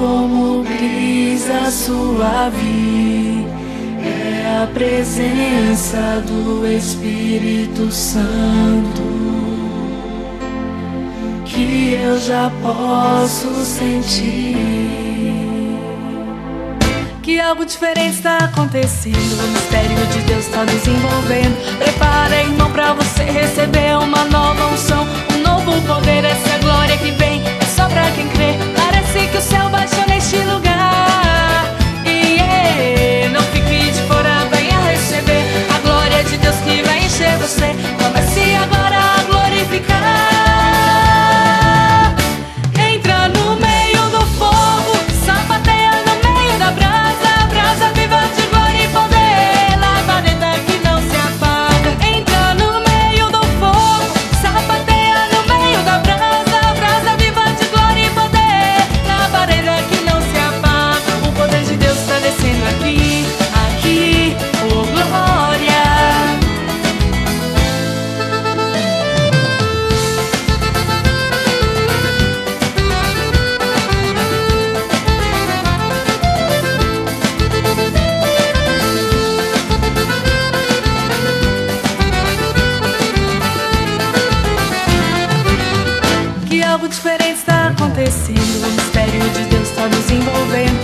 como brisa suave, é a presença do Espírito Santo que eu já posso sentir. Que algo diferente está acontecendo, o mistério de Deus está nos envolvendo. Prepara, irmão, pra você receber uma nova unção, um novo poder. Essa é a glória que vem, é só pra quem crê. Parece que o céu baixou neste lugar. Não fique de fora, venha receber a glória de Deus que vai encher você. Comece agora a glorificar. Entra no meio do fogo, sapateia no meio da brasa, brasa viva de glória e poder, labareda que não se apaga. Entra no meio do fogo, sapateia no meio da brasa, brasa viva de glória e poder, labareda que não se apaga. O poder de Deus está descendo aqui, aqui, oh glória. Que algo diferente está acontecendo, o mistério de Deus está nos envolvendo.